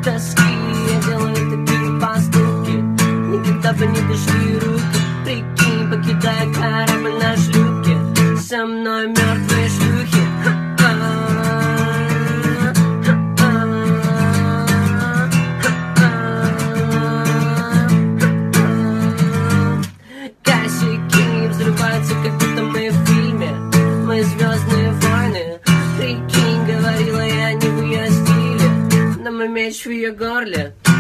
тоски я делаю такие поступки, никогда бы не дошли руки. Прикинь, покидая корабль на шлюпке, со мной мертвые шлюхи. Косяки взрываются, как будто мы в фильме, мы «Звездные войны». Прикинь, говорила я не в ее стиле, но мой меч в ее горле.